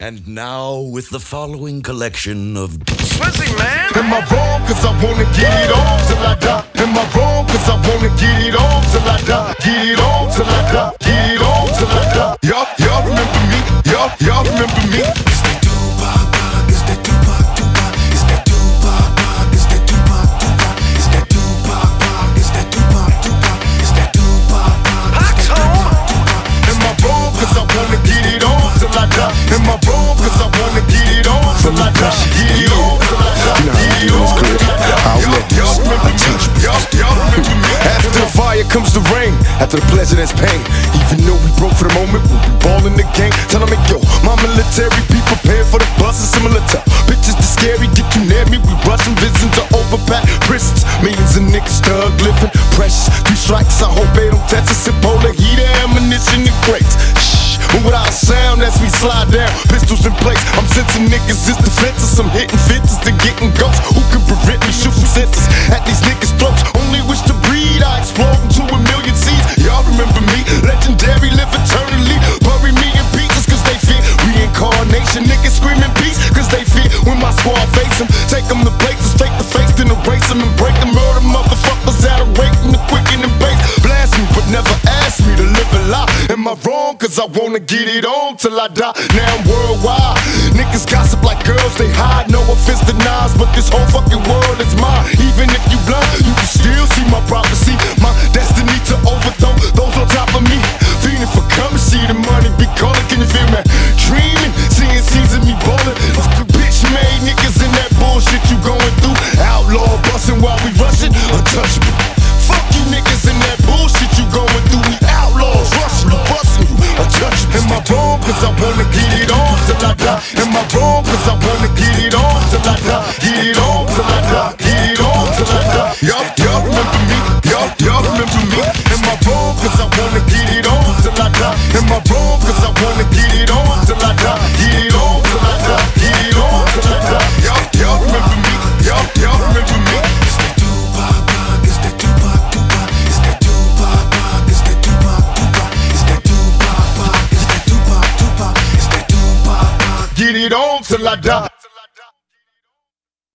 And now with the following collection of Swizzy, man! Am I wrong? Cause I wanna get it on till I die. Am I wrong? Cause I wanna get it on till I die. Get it on till I die. Get it on till I die. Y'all remember me? Y'all remember me? It's that Tupac, it's that Tupac. It's that Tupac, it's that Tupac. It's that Tupac, it's that Tupac. It's that Tupac. Hawks home! Am I wrong? Cause I wanna get it on till I die. Am I wrong? Cause I wanna get it on till I die. Get it on till I die. Get it on till I die. Y'all remember me? Y'all remember me? After the fire comes the rain. After the pleasure there's pain. Even though we broke for the moment, we'll be ballin' the game. Tell them, yo, my military, be prepared for the bus. It's similar to bitches the scary, get you near me. We rushing visions to overpack prisons. Millions of niggas thug living precious. 3 strikes, I hope they don't test us. Polar heater, ammunition, and crates. Shh, and without a sound as we slide down, pistols in place. I'm sensing niggas is defenseless. I'm hitting fences and getting ghosts. Who can prevent me shooting senses at these niggas' throats? Only wish to breed, I explode into a million seeds. Y'all remember me? Legendary, live eternally. Bury me in pieces cause they fear reincarnation. Niggas screaming peace cause they fear when my squad face them. Take them to places, take the face, then erase them and break them. Murder motherfuckers at a rate and the quicken and base. Blast me but never ask me to live a lie. Am I wrong? Cause I wanna get it on till I die. Now I'm worldwide. Niggas gossip like girls, they hide. No offense to Nas, but this whole fucking world is mine. Even if you blind, you can still see my prophecy. My destiny to overthrow those on top of me. Feeling for currency, the money be calling. Can you feel me? Dreaming, seeing seasons me ballin'. Bitch made niggas in that bullshit you going through. Outlaw bustin' while we rushin', untouchable. Fuck you niggas in that bullshit you going through. We outlaws rushin' you, bustin' you, untouchable. Am I wrong? Cause I wanna get it on till I die. Am I wrong? Cause I wanna get it on till I die. Get it on till I die. Get it on till I die. Y'all remember me? Y'all remember me? Am I wrong? Cause I wanna get it on till I die. Am I wrong? Cause I wanna get it on till I die. Get it on till I die. Get it on till I die. Y'all remember me? Y'all remember me? It's that Tupac, it's that Tupac. It's that Tupac, it's that Tupac. It's that Tupac, it's that Tupac. It's that Tupac. Get it on till I die.